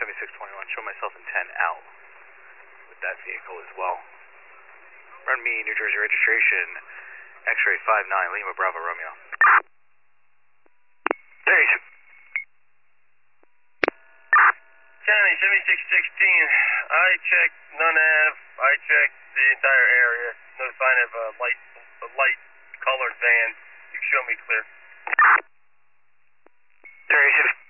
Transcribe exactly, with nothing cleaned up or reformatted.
seventy-six twenty-one, show myself in ten out with that vehicle as well. Run me New Jersey registration, X-ray five nine, Lima Bravo Romeo. Days. County seventy-six sixteen, I checked none of, I checked the entire area, no sign of a light, a light colored van. You can show me clear. Days.